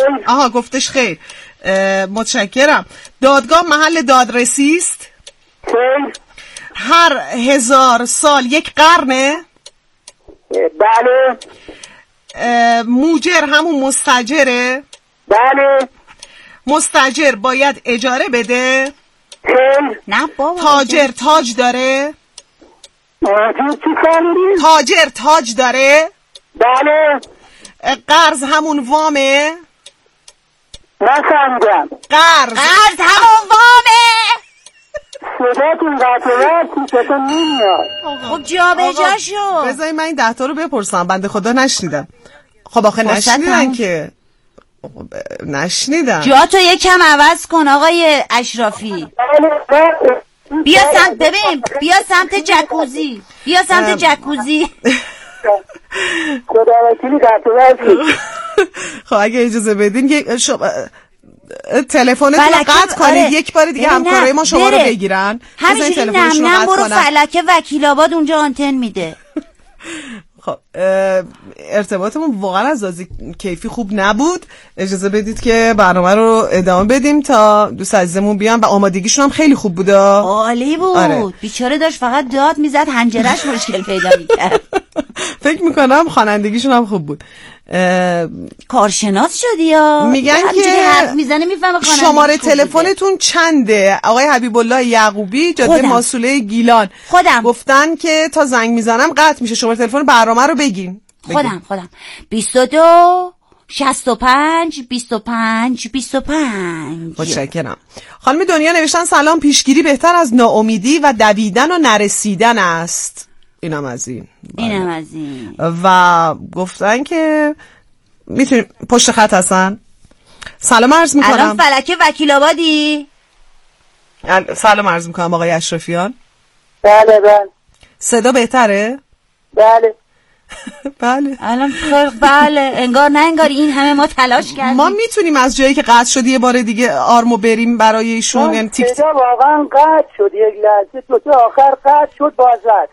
آها گفتش خیر. متشکرم. دادگاه محل دادرسی است؟ خیر. هر 1000 سال یک قرنه؟ بله. موجر همون مستاجره؟ بله. مستاجر باید اجاره بده؟ خیر. نه بابا. تاجر تاج داره؟ چی کاری؟ تاجر تاج داره؟ بله. قرض همون وامه؟ نفهمیدم. قرض همون وامه. صداتون قطعات نمیاد. خب جا به جا شو. بذاری من این 10 تا رو بپرسم، بنده خدا نشنیدم. خب آخه نشنیدن که. نشنیدم. جا تو یکم عوض کن آقای اشرافی. بیا سمت ببین، بیا سمت جکوزی، بیا سمت جکوزی. خدا وکیلی قطعات. خب اگه اجازه بدین تلفنتون رو قطع کنید. یک بار دیگه همکارای ما شما رو بگیرن. همینجوری نم برو فلکه وکیل آباد اونجا آنتن میده. خب ارتباطمون واقعا از لحاظ کیفی خوب نبود. اجازه بدید که برنامه رو ادامه بدیم تا دوست عزیزمون بیان و آمادگیشون هم خیلی خوب بود. عالی بود. آره. بیچاره داشت فقط داد میزد، حنجرش مشکل پیدا میکرد. فکر میکنم خوانندگیشون هم خوب بود. کارشناس شدی یا میگن که حرف میزنه میفهمه خوانندگی. شماره تلفنتون چنده؟ آقای حبیب الله یعقوبی، جاده ماسوله گیلان. خودم گفتن که تا زنگ میزنم قطع میشه، شماره تلفن برنامه رو بگین. خودم 22 65 25 25. متشکرم. خانم دنیا نوشتن سلام، پیشگیری بهتر از ناامیدی و دویدن و نرسیدن است. اینم از این. و گفتن که میتونیم پشت خط هستن. سلام عرض میکنم. الان فلکه وکیل آبادی؟ سلام عرض میکنم آقای اشرفیان. بله. صدا بهتره؟ بله. بله. الان بله. انگار نه انگار این همه ما تلاش کردیم. ما میتونیم از جایی که قطع شد یه بار دیگه آرمو بریم برای ایشون. یعنی صدا واقعا قطع شد، یک لحظه تو آخر قطع شد بازد.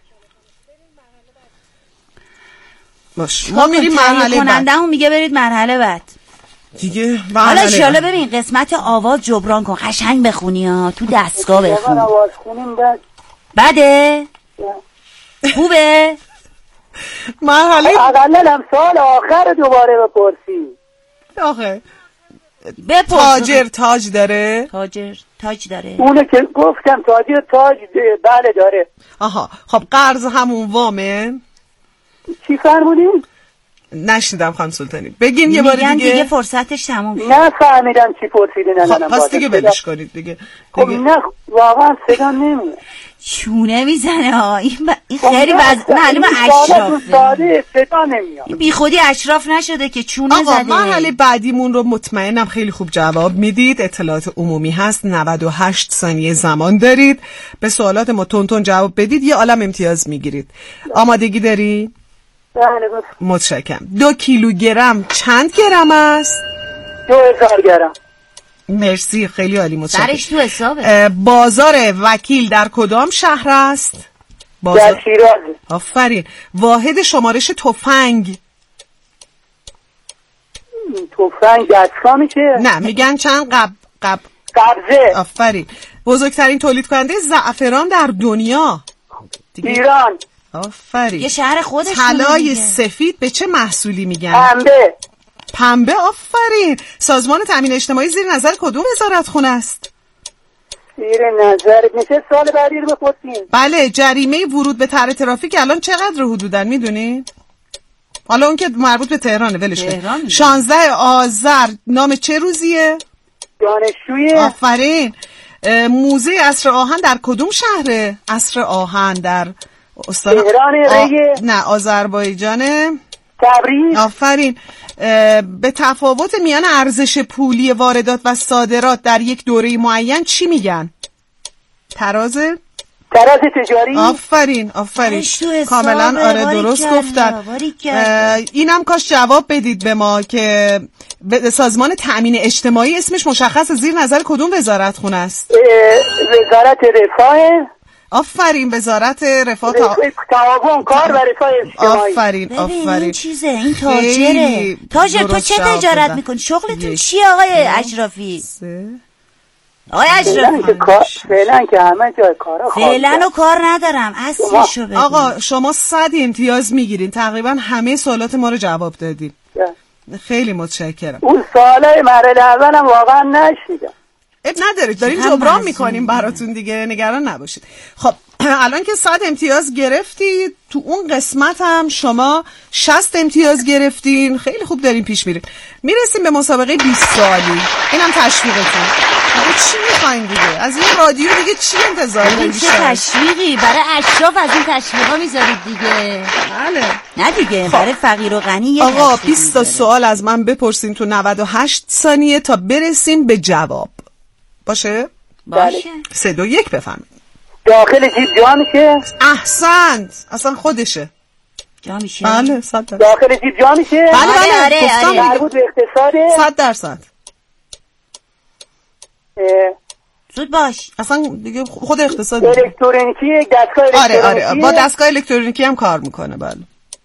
باش ما میریم مرحله بعد. کننده‌مون میگه برید مرحله بعد دیگه. حالا انشالله ببین قسمت آواز جبران کن، قشنگ بخونی ها، تو دستگاه بخون. آواز خونیم بده خوبه. مرحله اقلل هم سال آخر دوباره بپرسی. آخه بپرس. تاجر تاج داره؟ تاجر تاج داره. اونه که گفتم تاجر تاج بله داره. آها خب قرض همون وامه؟ چی فرمودین؟ نشنیدم خانم سلطانی، بگین یه بار دیگه فرصتش تموم شد. نفهمیدم چی پرسیدین. خب پس دیگه ولش کنید دیگه. خب نه واقعا صدا نمیاد. چونه میزنه ها. این خیلی معلومه اشرافه. صدا نمیاد. بی خودی اشراف نشده که چونه زده. مرحله بعدیمون رو مطمئنم خیلی خوب جواب میدید. اطلاعات عمومی هست. 98 ثانیه زمان دارید. به سوالات ما تون جواب بدید، یه عالم امتیاز میگیرید. آمادگی داری؟ بله. متشکرم. 2 کیلوگرم چند گرم است؟ 2000 گرم. مرسی، خیلی عالی، متشکرم. درش تو حسابه. بازار وکیل در کدام شهر است؟ در شیراز. آفرین. واحد شمارش تفنگ؟ تفنگ دستگاه میشه؟ نه میگن چند قبضه. آفرین. بزرگترین تولید کننده زعفران در دنیا؟ ایران. آفرین. یه شهر خودش. طلای سفید به چه محصولی میگن؟ پنبه. آفرین. سازمان تامین اجتماعی زیر نظر کدوم وزارتخونه است؟ زیر نظر میشه سال بعدی رو بپرسین. بله. جریمه ورود به طرح ترافیک الان چقدر حدوداً میدونید؟ حالا اون که مربوط به تهرانه ولش کن. 16 آذر نام چه روزیه؟ دانشجوی. آفرین. موزه عصر آهن در کدوم شهره؟ عصر آهن در استان تهران. نه آذربایجانه. تبریز. آفرین. به تفاوت میان ارزش پولی واردات و صادرات در یک دوره معین چی میگن؟ تراز تجاری. آفرین. کاملا آره درست گفتن. اینم کاش جواب بدید به ما که سازمان تامین اجتماعی اسمش مشخص زیر نظر کدوم وزارتخونه است؟ وزارت رفاه. آفرین وزارت رفاه تعاون کار و رفاه اجتماعی. آفرین این چیزه، این تاجره. تاجر تو چه تجارت میکنی؟ شغلتون چیه آقای اشرافی؟ آقای اشرافی فعلا که همه جای کارا فعلا کار ندارم. اصلیشو بگو. آقا شما 100 امتیاز میگیرین، تقریبا همه سوالات ما رو جواب دادین. خیلی متشکرم. اون سوالای مرحله اولم واقعا نشیدم. ندارید، داریم جبران میکنیم براتون دیگه، نگران نباشید. خب الان که 100 امتیاز گرفتید، تو اون قسمت هم شما 60 امتیاز گرفتین. خیلی خوب داریم پیش میریم. میرسیم به مسابقه 20 سوالی. اینم تشویقتون. چی میخواین دیگه؟ از این رادیو دیگه چی انتظار دارید؟ چه تشویقی برای اشراف از این تشویقا میذارید دیگه؟ بله. نه دیگه برای فقیر و غنی. آقا 20 تا سوال از من بپرسین تو 98 ثانیه تا برسیم به جواب. باشه؟ 3 2 1 بفهمید. داخل جیب جا میشه؟ احسنت. اصلا خودشه. جا میشه؟ بله 100%. داخل جیب جا میشه؟ بله. مربوط به اقتصاده؟ 100%. زود باش. اصلا دیگه خود اقتصاد الکترونیکی، دستگاه الکترونیکی. آره با دستگاه الکترونیکی هم کار میکنه. بله.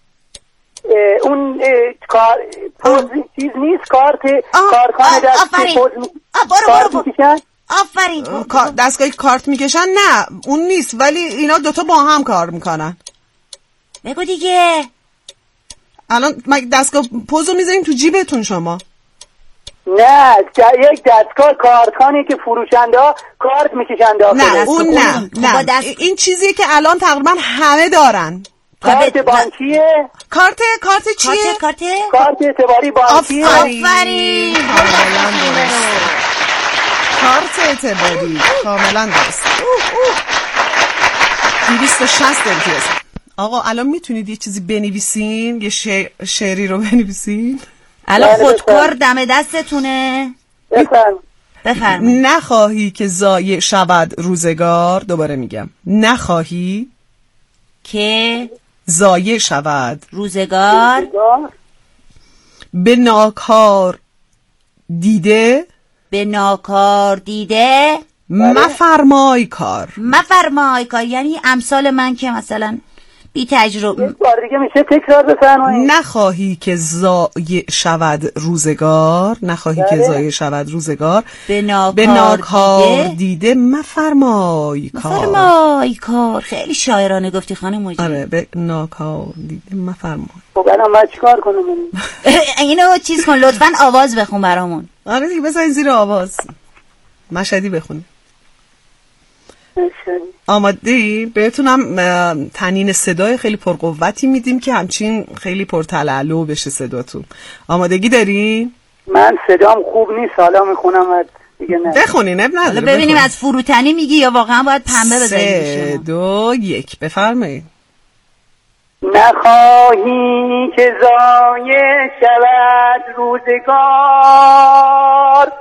اون کار چیز نیست، کارخانه آفرین. دستگاهی کارت میکشن؟ نه اون نیست، ولی اینا دوتا با هم کار میکنن. بگو دیگه. الان دستگاه پوزو میذارین تو جیبتون شما؟ نه یک دستگاه کارتخانه که فروشنده ها کارت میکشن داخل. نه اون نه این چیزیه که الان تقریبا همه دارن. کارت بانکیه؟ کارت چیه؟ کارت اعتباری بانکیه. آفرین. کارت اعتباری کاملا درست. 260 امتیاز. آقا الان میتونید یه چیزی بنویسین، یه شعری رو بنویسین؟ الان خودکار دم دستتونه. بفرمایید. نخواهی که ضایع شود روزگار. دوباره میگم نخواهی که ضایع شود روزگار به ناکار دیده مفرمای کار. یعنی امثال من که مثلا بی تجربه. یک بار دیگه میشه تکرار بفرمایید. نخواهی که ضایع شود روزگار به ناکار دیده مفرمای کار. خیلی شاعرانه گفتی خانم مجید. آره به ناکار دیده مفرمای. خب الان من چیکار کنم؟ اینو چیز کن لطفاً، آواز بخون برامون. آره دیگه بزنین زیر آواز. مشهدی بخونی. آماده‌ای؟ بهتونم تنین صدای خیلی پرقوتی میدیم که همچین خیلی پرتلالو بشه صداتون. آمادگی دارین؟ من صدام خوب نیست، حالا میخونم دیگه. نه بخونین اب نداره. ببینیم از فروتنی میگی یا واقعا باید پنبه بزنید. 3 2 1 بفرمایید. نخواهی که ضایع شود روزگار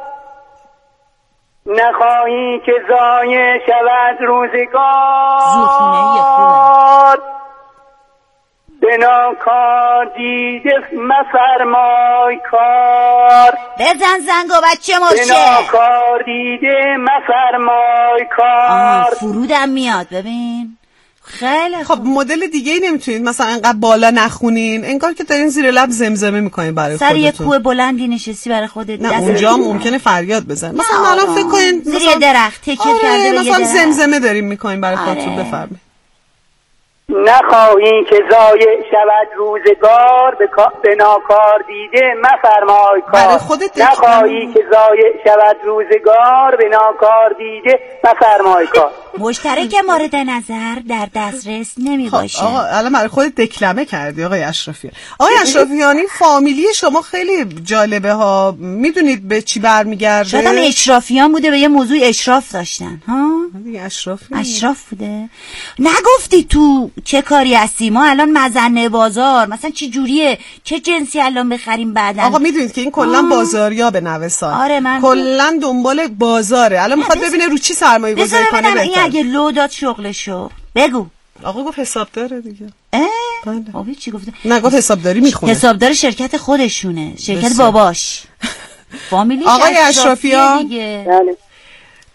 به ناکار دیده مفرمای کار. بزن زنگو بچه مرشه. به ناکار دیده مفرمای کار. فرودم میاد ببین. خیلی خب مدل دیگه ای نمیتونید مثلا انقدر بالا نخونین، انگار که دارین زیر لب زمزمه میکنین برای خودتون. سر یه کوه بلندی نشستی برای خودت. نه اونجا ممکنه فریاد بزن. مثلا الان فکر کنین زیر یه درخت تکیه کرده به یه درخت. مثلا زمزمه دارین میکنین برای خودتون. بفرمایید. نخواهی که ضایع شود روزگار به ناکار دیده مفرمای کار. نخواهی که ضایع شود روزگار به ناکار دیده مفرمای کار. مشترک مورد نظر در دسترس نمی باشه. آقا الان برای خودت دکلمه کردی آقای اشرافی. آقای اشرافیانی فامیلی شما خیلی جالبه ها. میدونید به چی برمیگرده؟ شاید هم اشرافیان بوده، به یه موضوع اشراف داشتن ها. دیگه اشراف بوده. نگفتی تو چه کاری هستی؟ ما الان مزنه بازار مثلا چه جوریه، چه جنسی الان بخریم بعدن. آقا میدونید که این کلا بازاریا به نوسان. آره من کلا دنبال بازاره. الان میخواد ببینه رو چی سرمایه گذاری کنه بهتر. این اگه لو داد شغلشو بگو. آقا گفت حسابداره دیگه. بله. آقا چی گفته؟ نه گفت حسابداری میخونه. حسابدار شرکت خودشونه، شرکت باباش. فامیلی آقای اشرافیان بله.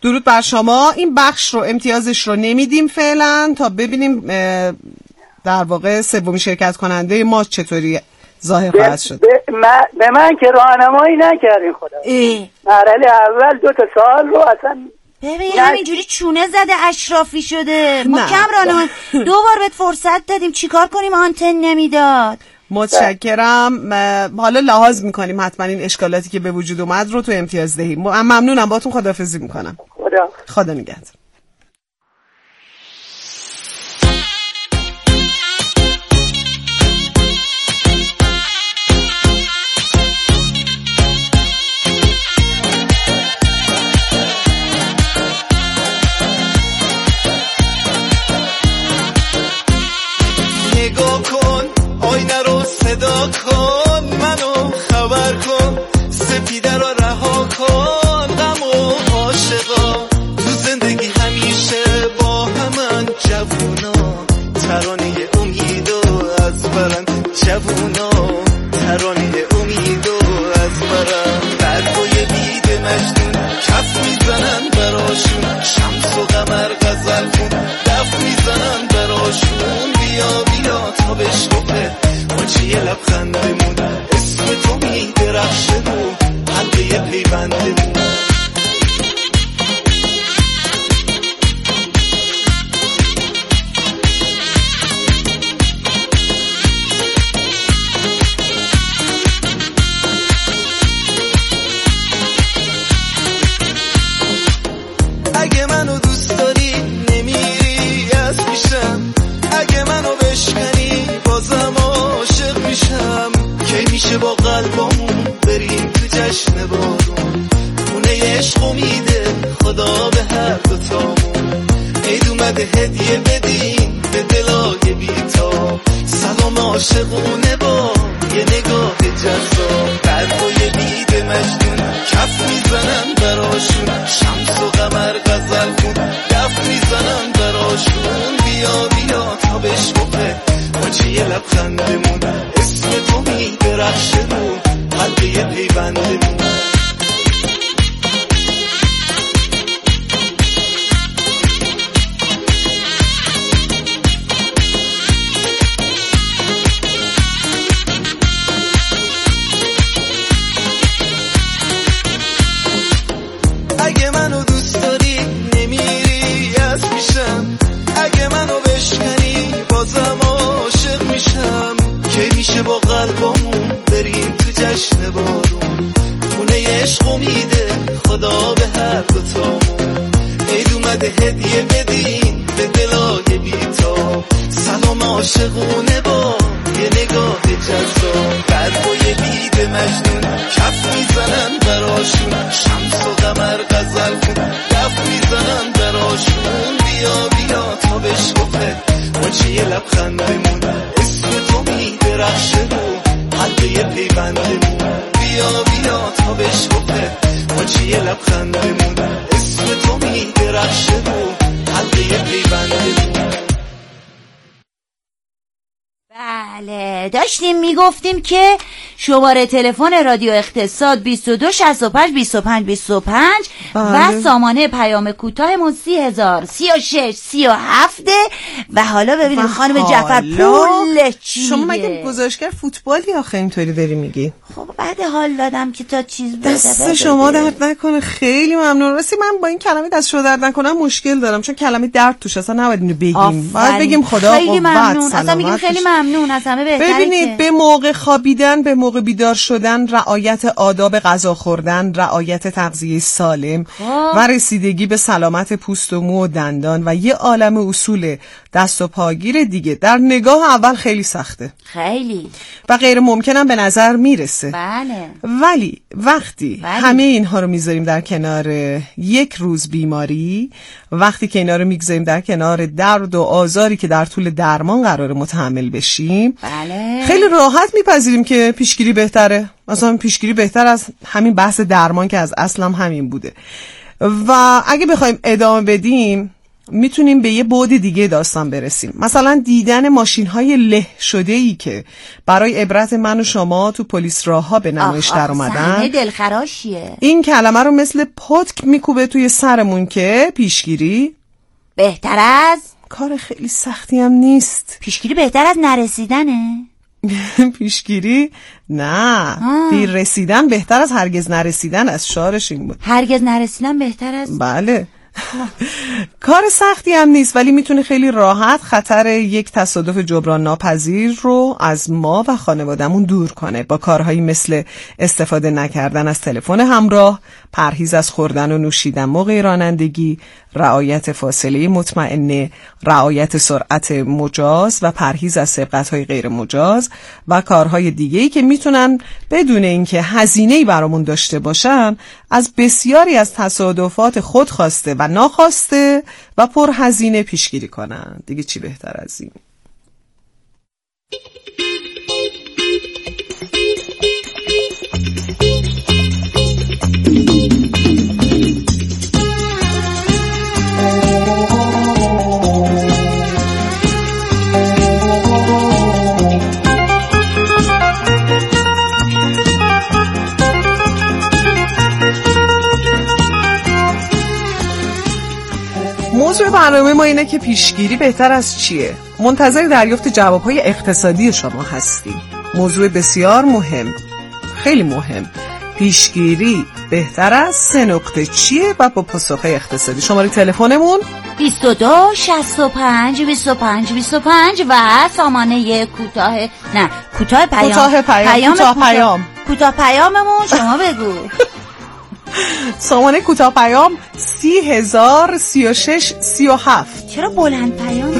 درود بر شما. این بخش رو امتیازش رو نمیدیم فعلا تا ببینیم در واقع سومی شرکت کننده ما چطوری ظاهر خواهد شد. به من که راهنمایی نکردین خدا. مرحله اول 2 سال رو اصلا ببین همینجوری چونه زده اشرافی شده. ما کم راهنمایی 2 بار بهت فرصت دادیم، چیکار کنیم آنتن نمیداد. متشکرم. حالا لحاظ میکنیم حتما این اشکالاتی که به وجود اومد رو تو امتیاز دهیم. ممنونم، باهاتون خداحافظی میکنم. خدا نگهدار. نگاه کن آینه رو صدا کن، منو خبر کن، سپیده رو رها کن، غم و عاشقا تو زندگی همیشه با همن، جوونا ترانه امیدو از برن، جوونا ترانه امیدو از برن، برگوی بید مجنون کف میزنن براشون، شمس و قمر غزل خون دف میزنن براشون، بیا بیا تا بشکفه ماچه یه لبخندمون، اسم تو میدرخشه رو حلقه پیوندمون. اگه منو دوست داری نمیری از پیشم، اگه منو بشکنی بازم عاشق میشم، کی میشه با قلبمون بریم تو جشن بارون، خونه عشق میده خدا به هر دوتامون، عید اومده هدیه بدیم به دلای بیتاب، سلام عاشقونه با یه نگاه جذاب، برگوی بید مجنون کف میزنن براشون، شمس و قمر غزل خون دف میزنن براشون، بیا بیا تا بشکفه ماچه یه لبخندمون، اسم تو میدرخشه رو حلقه پیوندمون. اگه منو دوست داری نمیری از پیشم، اگه منو بشکنی بازم عاشق میشم، کی میشه با قلبمون بریم تو جشن بارون، خونه عشق میده خدا به هر دوتامون، عید اومده هدیه بدیم به دلای بیتاب، سلام عاشقونه با یه نگاه جذاب، برگوی بید مجنون کف میزنن براشون، شمس و قمر غزل خون دف میزنن براشون، بیا بیا تا بشکفه ماچه یه لبخندمون، اسم تو میدرخشه رو حلقه پیوندمون، بیا بیا تا بشکفه ماچه یه لبخندمون، اسم تو میدرخشه رو حلقه پیوندمون. بله داشتیم میگفتیم که شماره تلفن رادیو اقتصاد 22 65 25 25 و سامانه پیام کوتاهمون 30,000 36 37 و حالا ببینیم خانم جعفر پول چیه. شما مگه گزارشگر فوتبالی آخه اینطوری داری میگی؟ خب بعد حال دادم که تا چیز بده دست شما درد نکنه، خیلی ممنون. راستی من با این کلمه دست شما درد نکنه مشکل دارم، چون کلمه درد توش اصلا نباید اینو بگیم، باید بگیم خدا خیلی ممنون. اصلا میگیم خیلی ممنون، از همه بهتره. ببینید به موقع خوابیدن، به موقع بیدار شدن، رعایت آداب غذا خوردن، رعایت تغذیه سالم و رسیدگی به سلامت پوست و مو و دندان و یه عالم اصول دست و پاگیر دیگه در نگاه اول خیلی سخته، خیلی و غیر ممکنم به نظر میرسه. بله. ولی وقتی همه اینها رو میذاریم در کنار یک روز بیماری، وقتی که اینا رو میگذاریم در کنار درد و آزاری که در طول درمان قرار متحمل بشیم، بله. خیلی راحت میپذیریم که پیشگیری بهتره. مثلا پیشگیری بهتر از همین بحث درمان که از اصل هم همین بوده. و اگه بخوایم ادامه بدیم میتونیم به یه بعد دیگه داستان برسیم. مثلا دیدن ماشین‌های له شده‌ای که برای عبرت من و شما تو پلیس راه‌ها به نمایش در اومدن. صحنه دلخراشیه. این کلمه رو مثل پتک میکوبه توی سرمون که پیشگیری بهتر از کار خیلی سختی هم نیست. پیشگیری بهتر از نرسیدنه. پیشگیری نه، دیر رسیدن بهتر از هرگز نرسیدن. از شعارش این بود. هرگز نرسیدن بهتر از بله. کار سختی هم نیست، ولی میتونه خیلی راحت خطر یک تصادف جبران ناپذیر رو از ما و خانوادهمون دور کنه با کارهایی مثل استفاده نکردن از تلفن همراه، پرهیز از خوردن و نوشیدن موقع رانندگی، رعایت فاصله مطمئنه، رعایت سرعت مجاز و پرهیز از سبقت‌های غیر مجاز و کارهای دیگه‌ای که میتونن بدون اینکه هزینه‌ای برامون داشته باشن از بسیاری از تصادفات خودخواسته و ناخواسته و پرهزینه پیشگیری کنن. دیگه چی بهتر از این؟ موضوع برنامه ما اینه که پیشگیری بهتر از چیه؟ منتظر دریافت جوابهای اقتصادی شما هستیم. موضوع بسیار مهم، خیلی مهم. پیشگیری بهتر از 3 نقطه چیه و با پاسخ اقتصادی. شماره تلفنمون 22 65 25 25 و سامانه کوتاه پیاممون شما بگو. سامانه کوتاه پیام 30,036 37. چرا بلند پیام؟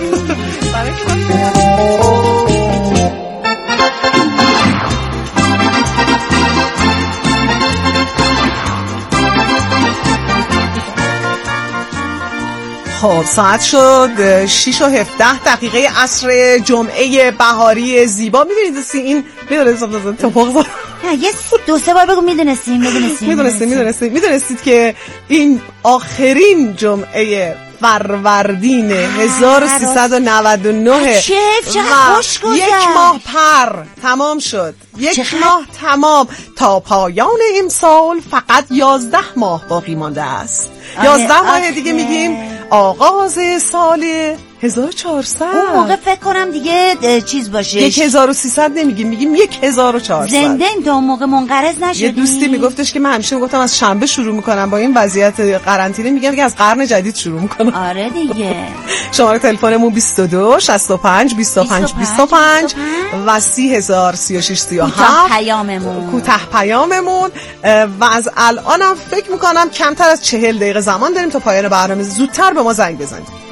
خب ساعت شد 6 و 17 دقیقه عصر جمعه بهاری زیبا. میدونید این میدونید توپق یه 2-3 بار بگو میدونستید که این آخرین جمعه فروردین 1399 چقدر یک ماه پر تمام شد. یک ماه تمام. تا پایان امسال فقط 11 ماه باقی مانده است. 11 ماه دیگه میگیم آغاز سال 1400. اون موقع فکر کنم دیگه چیز باشه 1300 نمیگیم، میگیم 1400. زنده این تا اون موقع منقرض نشدی. یه دوستی میگفتش که من همیشه میگفتم از شنبه شروع میکنم، با این وضعیت قرنطینه میگم که از قرن جدید شروع میکنم. آره دیگه. شماره تلفنمون 22 65 25 25 و 30,036 37. کوتاه پیاممون و از الانم فکر میکنم کمتر از 40 دقیقه زمان داریم تا پایان برنامه. زودتر به ما زنگ بزنید.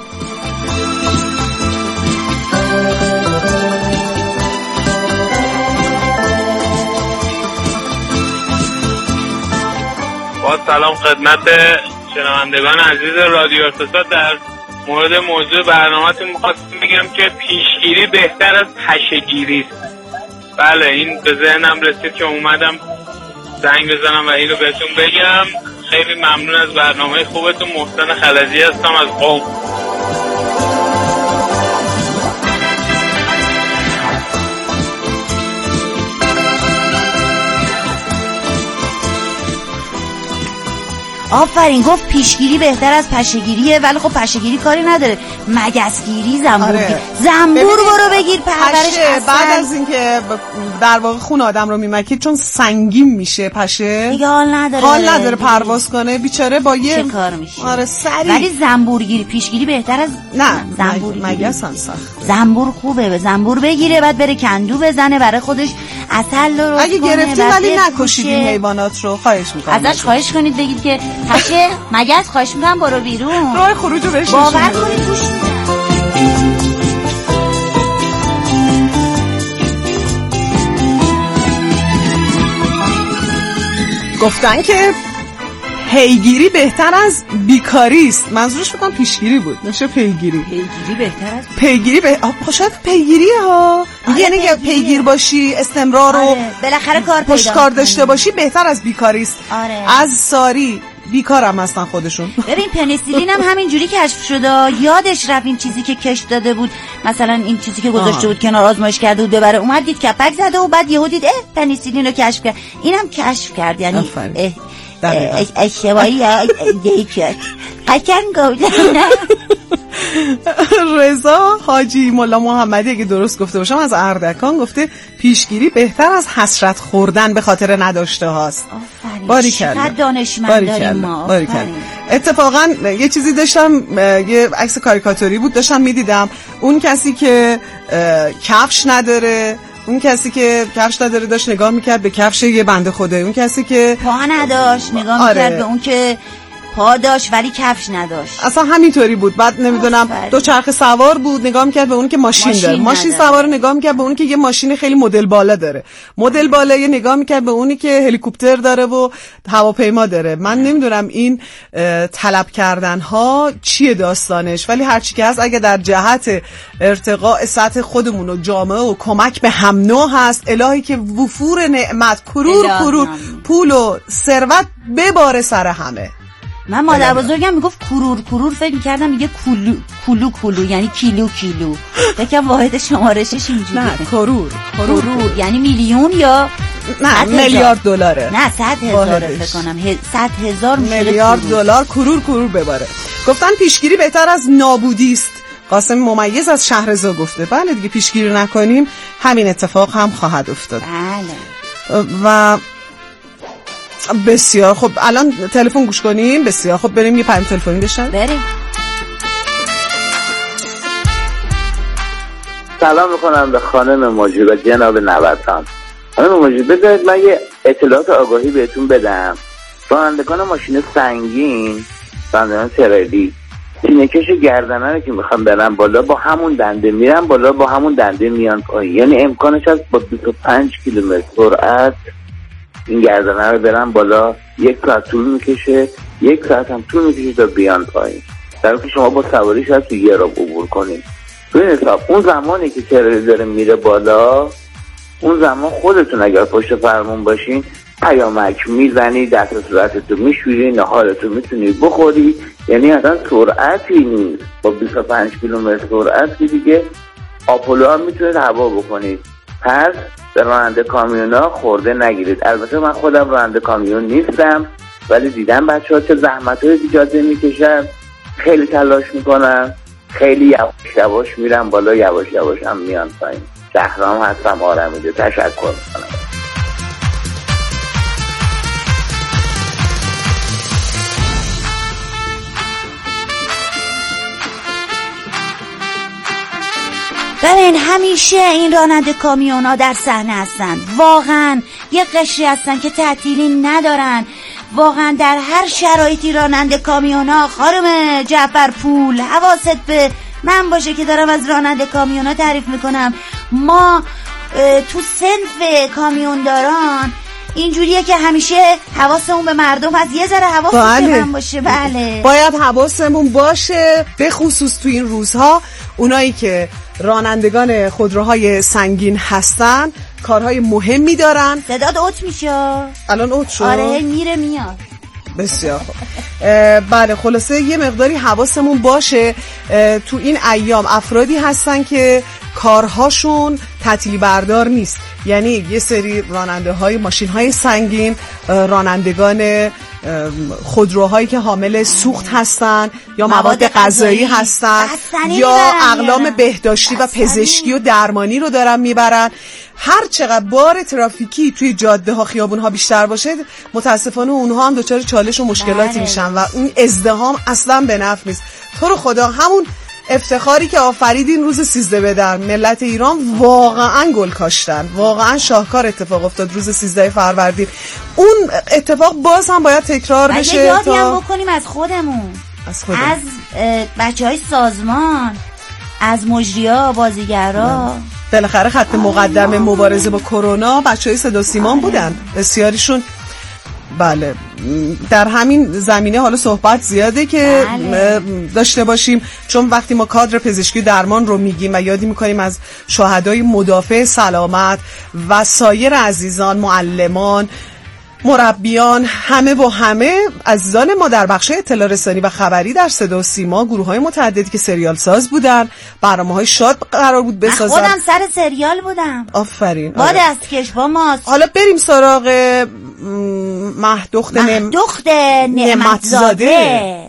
با سلام خدمت شنوندگان عزیز رادیو اقتصاد. در مورد موضوع برنامه‌تون می‌خواستم بگم که پیشگیری بهتر از پشه‌گیری است. بله این به ذهنم رسید که اومدم زنگ بزنم و اینو بهتون بگم. خیلی ممنون از برنامه خوبتون. محسن خلجی هستم از قم. آفرین، گفت پیشگیری بهتر از پشه‌گیریه، ولی خب پشه‌گیری کاری نداره. مگسگیری، زنبورگیری. زنبور برو بگیر پرورش. بعد از اینکه در واقع خون آدم رو میمکید چون سنگین میشه پشه دیگه حال نداره پرواز کنه بیچاره با یه چه کار میشه. آره سری. ولی زنبورگیری پیشگیری بهتر از نه. مگس هم سخت. زنبور خوبه، به زنبور بگیره بعد بره کندو بزنه برای خودش عسل درست اگه گرفتین ولی نکشید این حیوانات رو. خواهش میکنم ازش خواهش کنید بگید که پشه مگس خواهش میکنم برو بیرون. راه خروجو بهش باور کنید گوش میدن. گفتن که پیگیری بهتر از بیکاری است. منظورش فکر کنم پیشگیری بود، نشه پیگیری. پیگیری بهتر از شاید پیگیریه ها. یعنی که پیگیر باشی، استمرار رو بالاخره کار پشتکار داشته باشی بهتر از بیکاری است. آره. از ساری بیکارم هستن خودشون. ببین پنیسیلین هم همین جوری کشف شده، یادش رفت این چیزی که کشف داده بود، مثلا این چیزی که گذاشته بود کنار آزمایش کرده بود ببره، اومد دید کپک زده و بعد یهو دید پنیسیلین رو کشف کرد. اینم کشف کرد، یعنی اشتباهی دیگه قشنگ رضا حاجی مولا محمدی اگه درست گفته باشم از اردکان گفته پیشگیری بهتر از حسرت خوردن به خاطر نداشته هاست. باریکلا، چقدر دانشمند داریم ما. اتفاقا یه چیزی داشتم، یه عکس کاریکاتوری بود داشتم میدیدم، اون کسی که کفش نداره، اون کسی که کفش نداره داشت نگاه میکرد به کفش یه بنده خدا، اون کسی که پا نداشت نگاه میکرد به اون که پا داشت ولی کفش نداشت. اصلا همینطوری بود. بعد نمیدونم دو چرخ سوار بود نگاه میکرد به اون که ماشین داره، ماشین سوار نگاه میکرد به اون که یه ماشین خیلی مدل بالا داره، مدل بالا یه نگاه میکرد به اونی که هلیکوپتر داره و هواپیما داره. من نمیدونم این طلب کردن ها چیه داستانش، ولی هر چی که هست اگه در جهت ارتقاء سطح خودمون و جامعه و کمک به هم نوع هست، الهی که وفور نعمت کرور پول و ثروت بباره سر همه. من مادر بزرگم میگفت کرور فکر میکردم میگه کلو یعنی کیلو فکرم واحد شمارشش اینجوریه. نه کرور یعنی میلیون یا نه میلیارد دلاره. نه 100,000 فکر کنم 100,000 میلیارد دلار کرور ببره. گفتن پیشگیری بهتر از نابودی است. قاسم ممیز از شهرزا گفته بله دیگه پیشگیری نکنیم همین اتفاق هم خواهد افتاد. بله. و بسیار خب الان تلفن گوش کنیم. بسیار خب بریم یه پیام تلفنی بشن. بریم. سلام میکنم به خانم موجی و جناب نوتان. خانم موجی بذارید من یه اطلاعات آگاهی بهتون بدم. رانندگان ماشین سنگین، رانندگان تریلی، سینه‌کش گردنه رو که میخوام برن بالا با همون دنده میرن بالا با همون دنده میان پایین، یعنی امکانش هست با 25 کیلومتر سرعت این گردنه رو برن بالا. 1 ساعت طول میکشه، 1 ساعت هم طول میکشه تا بیان پایین، در حالی که شما با سواری شاید تو یه رو عبور کنید. تو این حساب اون زمانی که تریلی داره میره بالا، اون زمان خودتون اگر پشت فرمون باشین پیامک میزنی، دست صورتتو میشوری، نهارتو میتونی بخوری، یعنی اصلا سرعتی نیست. با 25 کیلومتر سرعت که دیگه آپولو هم میتونید هوا بکنید. پس به راننده کامیونا خورده نگیرید. البته من خودم راننده کامیون نیستم، ولی دیدم بچه‌ها چه زحمت‌های جاده میکشن، خیلی تلاش میکنن، خیلی یواش یواش میرن بالا، یواش یواش هم میان پایین. شهرام هستم آرمیده. تشکر میکنم. ببین همیشه این راننده کامیونا در صحنه هستن، واقعا یه قشری هستن که تعطیلی ندارن. واقعا در هر شرایطی راننده کامیونا، خانم جعفرپور حواست به من باشه که دارم از راننده کامیونا تعریف میکنم. ما تو صنف کامیونداران اینجوریه که همیشه حواسمون به مردم از یه ذره حواسمون به من باشه. بله باید حواسمون باشه، به خصوص تو این روزها اونایی که رانندگان خودروهای سنگین هستن کارهای مهمی دارن. صدات اوت میشه الان اوت شد. آره میره میاد. بسیار خوب. بله خلاصه یه مقداری حواسمون باشه. تو این ایام افرادی هستن که کارهاشون تعطیلی بردار نیست، یعنی یه سری راننده های ماشین های سنگین، رانندگان خودروهایی که حامل سوخت هستن یا مواد غذایی هستن یا اقلام بهداشتی و پزشکی و درمانی رو دارن میبرن. هر چقدر بار ترافیکی توی جاده ها خیابون ها بیشتر باشه متاسفانه اونها هم دچار چالش و مشکلاتی میشن و این ازدحام اصلا به نفع نیست. تو رو خدا همون افتخاری که آفریدین روز 13 بدر ملت ایران واقعا گل کاشتن، واقعا شاهکار اتفاق افتاد روز 13 فروردین. اون اتفاق باز هم باید تکرار بشه. یادی هم بکنیم از خودمون، از بچهای سازمان، از مجریا، بازیگرا. بالاخره خط مقدم مبارزه با کرونا بچهای صدا سیمان بودن بسیاریشون. بله در همین زمینه حالا صحبت زیاده که داشته باشیم، چون وقتی ما کادر پزشکی درمان رو میگیم و یادی میکنیم از شهدای مدافع سلامت و سایر عزیزان، معلمان، مربیان، همه و همه عزیزان ما در بخش اطلاع رسانی و خبری در صدا و سیما، گروه‌های متعددی که سریال ساز بودن، برنامه‌های شاد قرار بود بسازن. خودم سر سریال بودم. آفرین. با دستکش با ماست. حالا بریم سراغ مهدخت نعمتزاده.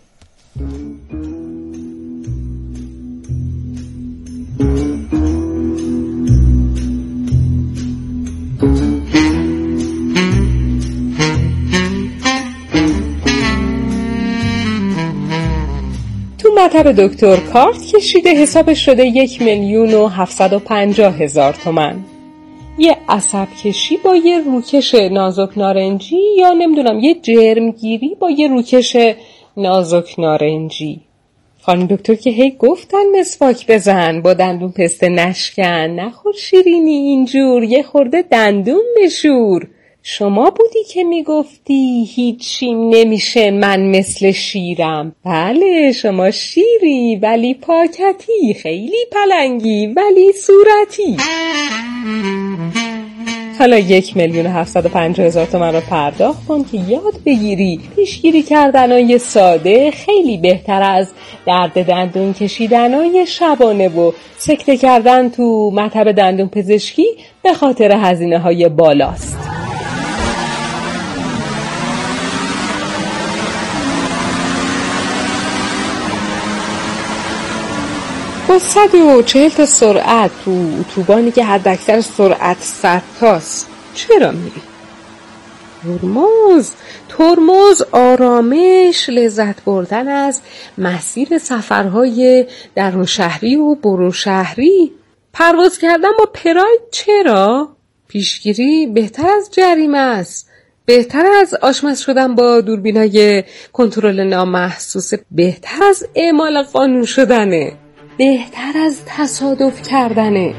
مطب دکتر کارت کشیده، حسابش شده 1,750,000 تومان. یه عصب کشی با یه روکش نازک نارنجی، یا نمیدونم یه جرمگیری با یه روکش نازک نارنجی. خانم دکتر که هی گفتن مسواک بزن، با دندون پسته نشکن، نخور شیرینی اینجور، یه خورده دندون بشور. شما بودی که میگفتی هیچی نمیشه، من مثل شیرم. بله شما شیری ولی پاکتی، خیلی پلنگی ولی صورتی. حالا 1,750,000 تومان رو پرداخت کن که یاد بگیری پیشگیری کردنای ساده خیلی بهتر از درد دندون کشیدنای شبانه و سکته کردن تو مطب دندون پزشکی به خاطر هزینه‌های بالاست. با 140 تا سرعت تو اتوبانی که حداکثر سرعت 100 تاست چرا میری؟ ترمز، آرامش، لذت بردن از مسیر سفرهای درون شهری و برون شهری. پرواز کردن با پراید چرا؟ پیشگیری بهتر از جریمه است. بهتر از آشپز شدن با دوربینای کنترل نامحسوس، بهتر از اعمال قانون شدنه، بهتر از تصادف کردنه.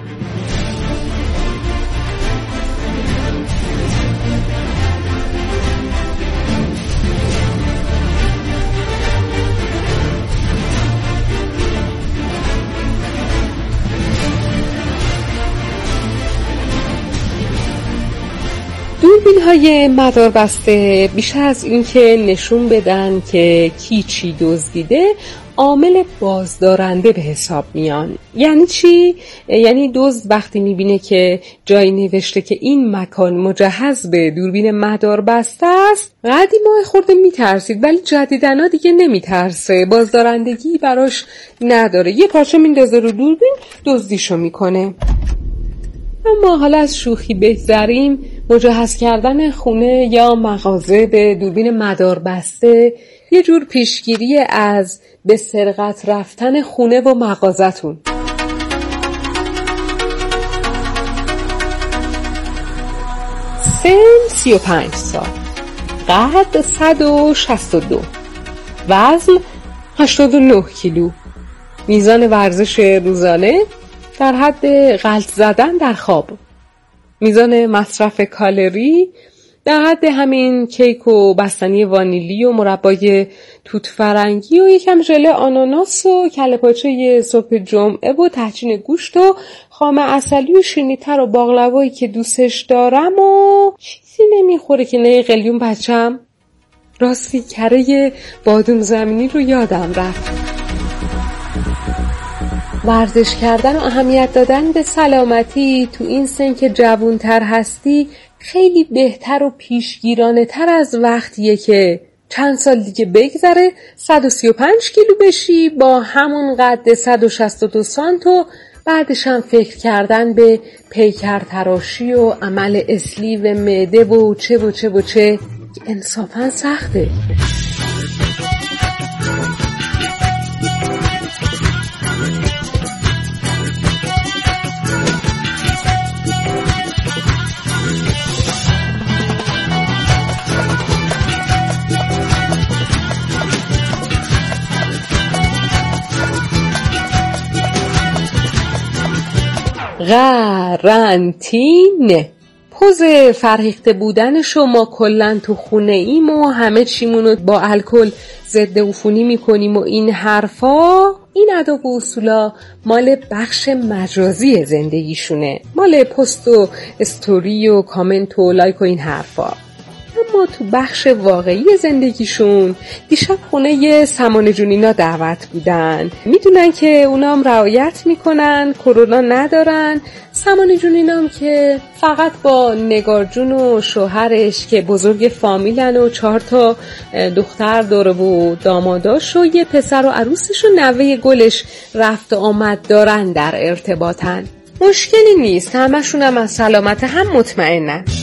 دوربین‌های مداربسته بیشتر از این که نشون بدن که کی چی دزدیده، عامل بازدارنده به حساب میان. یعنی چی؟ یعنی دزد وقتی میبینه که جایی نوشته که این مکان مجهز به دوربین مداربسته است، قدیما خورده میترسید، ولی جدیدنا دیگه نمیترسه، بازدارندگی براش نداره، یه پارچه میندازه رو دوربین، دزدیشو میکنه. اما حالا از شوخی بگذریم، مجهز کردن خونه یا مغازه به دوربین مداربسته یه جور پیشگیری از به سرقت رفتن خونه و مغازتون. سن 35 سال، قد 162، وزن 89 کیلو، میزان ورزش روزانه در حد غلط زدن در خواب، میزان مصرف کالری در حد همین کیک و بستنی وانیلی و مربای توت فرنگی و یکم ژله آناناس و کله پاچه صبح جمعه و تهچین گوشت و خام عسلی و شیرینی‌تر و باقلوایی که دوستش دارم و چیزی نمیخوره که نه قلیون بچم. راستی کره بادوم زمینی رو یادم رفت. ورزش کردن و اهمیت دادن به سلامتی تو این سن که جوان‌تر هستی خیلی بهتر و پیشگیرانه تر از وقتیه که چند سال دیگه بگذره 135 کیلو بشی با همون قد 162 سانت و بعدش هم فکر کردن به پیکر تراشی و عمل اسلیو معده و چه انصافاً سخته. قرنطینه. پوز فرهیخته بودن شما کلن تو خونه ایم و همه چیمونو با الکل ضد عفونی میکنیم و این حرفا، این ادا و اصولا مال بخش مجازی زندگیشونه، مال پست و استوری و کامنت و لایک و این حرفا. اما تو بخش واقعی زندگیشون دیشب خونه سمانه جونینا دعوت بودن. میدونن که اونام رعایت میکنن، کرونا ندارن. سمانه جونینام که فقط با نگار جون و شوهرش که بزرگ فامیلن و 4 تا دختر داره و داماداش و یه پسر و عروسش و نوه گلش رفت و آمد دارن در ارتباطن. مشکلی نیست، همشون هم از سلامت هم مطمئنن.